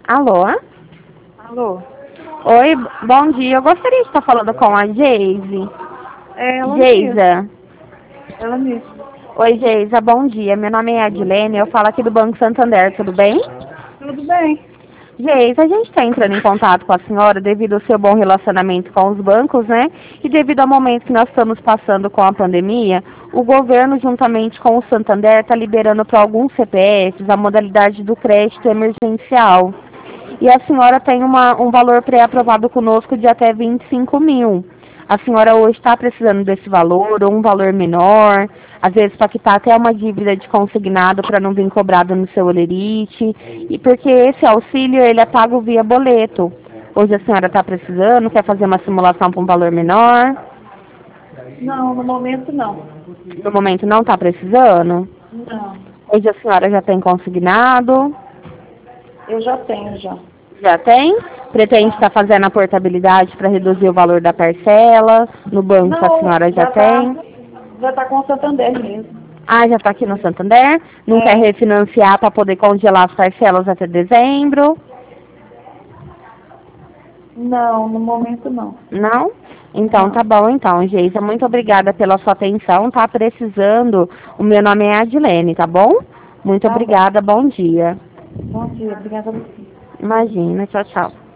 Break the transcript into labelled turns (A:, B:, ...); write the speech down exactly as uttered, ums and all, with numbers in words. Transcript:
A: Alô?
B: Alô?
A: Oi, bom dia. Eu gostaria de estar falando com a Geise.
B: É ela mesmo.
A: Geisa.
B: Ela mesmo.
A: Oi, Geisa, bom dia. Meu nome é Adilene, eu falo aqui do Banco Santander, tudo bem?
B: Tudo bem.
A: Geisa, a gente está entrando em contato com a senhora devido ao seu bom relacionamento com os bancos, né? E devido ao momento que nós estamos passando com a pandemia, o governo, juntamente com o Santander, está liberando para alguns C P Fs a modalidade do crédito emergencial. E a senhora tem uma, um valor pré-aprovado conosco de até vinte e cinco mil. A senhora hoje está precisando desse valor ou um valor menor, às vezes para quitar até uma dívida de consignado para não vir cobrado no seu olerite, e porque esse auxílio ele é pago via boleto. Hoje a senhora está precisando, quer fazer uma simulação para um valor menor?
B: Não, no momento não.
A: No momento não está precisando?
B: Não.
A: Hoje a senhora já tem consignado?
B: Eu já tenho já.
A: Já tem? Pretende
B: Já.
A: estar fazendo a portabilidade para reduzir o valor da parcela? No banco a
B: Não,
A: senhora já
B: já tá,
A: tem?
B: já tá com o Santander mesmo.
A: Ah, já está aqui no Santander? Não quer
B: É.
A: refinanciar para poder congelar as parcelas até dezembro?
B: Não, no momento não.
A: Não? Então tá
B: Não.
A: bom então, Geisa. Muito obrigada pela sua atenção. Tá precisando? O meu nome é Adilene, tá bom? Muito
B: Tá bom.
A: obrigada, bom dia.
B: Bom dia, obrigada a você.
A: Imagina, tchau, tchau.